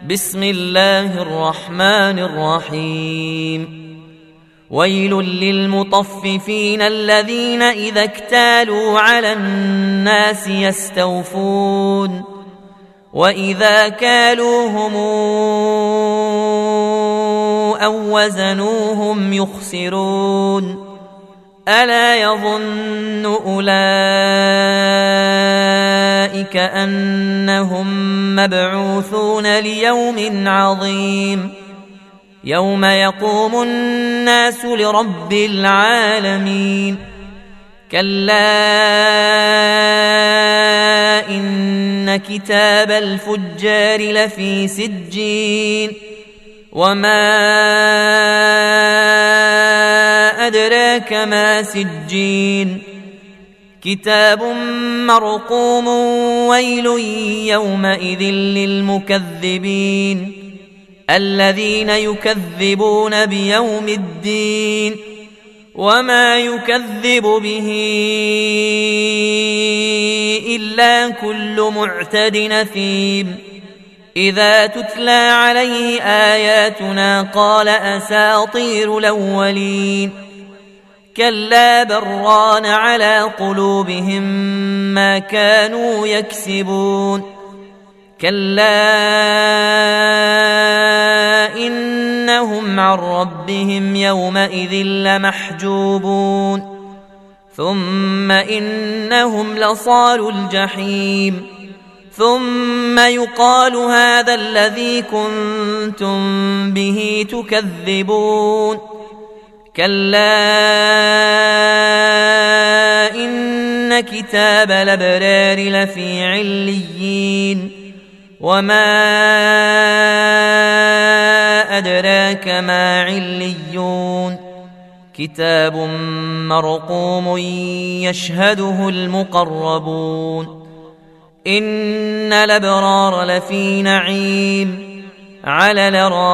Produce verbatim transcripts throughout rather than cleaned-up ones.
بسم الله الرحمن الرحيم ويل للمطففين الذين إذا اكتالوا على الناس يستوفون وإذا كالوهم أو وزنوهم يخسرون ألا يظن أولئك أنهم مبعوثون ليوم عظيم يوم يقوم الناس لرب العالمين كلا إن كتاب الفجار لفي سجين وما أدراك ما سجين كتاب مرقوم ويل يومئذ للمكذبين الذين يكذبون بيوم الدين وما يكذب به إلا كل معتد أثيم إذا تتلى عليه آياتنا قال أساطير الأولين كلا بران على قلوبهم ما كانوا يكسبون كلا إنهم عن ربهم يومئذ لمحجوبون ثم إنهم لصالو الجحيم ثم يقال هذا الذي كنتم به تكذبون كلا إن كتاب الأبرار لفي عليين وما أدراك ما عليون كتاب مرقوم يشهده المقربون إن الأبرار لفي نعيم على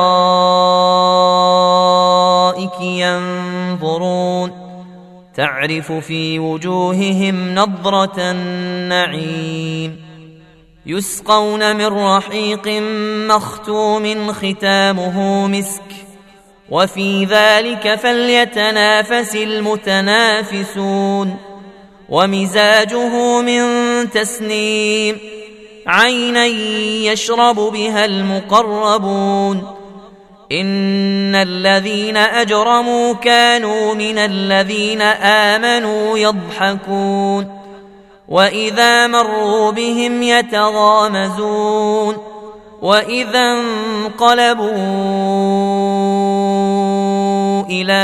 الأرائك ينظرون تعرف في وجوههم نضرة النعيم يسقون من رحيق مختوم ختامه مسك وفي ذلك فليتنافس المتنافسون ومزاجه من تسنيم عينا يشرب بها المقربون إن الذين أجرموا كانوا من الذين آمنوا يضحكون وإذا مروا بهم يتغامزون وإذا انقلبوا إلى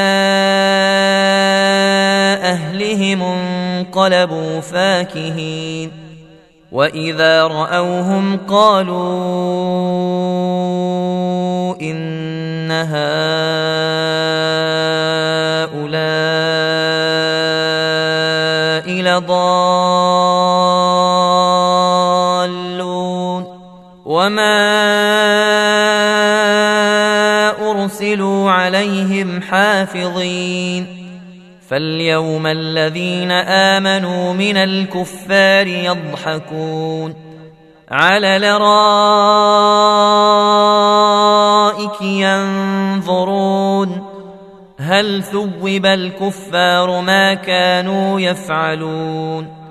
أهلهم انقلبوا فاكهين وإذا رأوهم قالوا إن هؤلاء لضالون وما أرسلوا عليهم حافظين فاليوم الذين آمنوا من الكفار يضحكون على الأرائك ينظرون هل ثوب الكفار ما كانوا يفعلون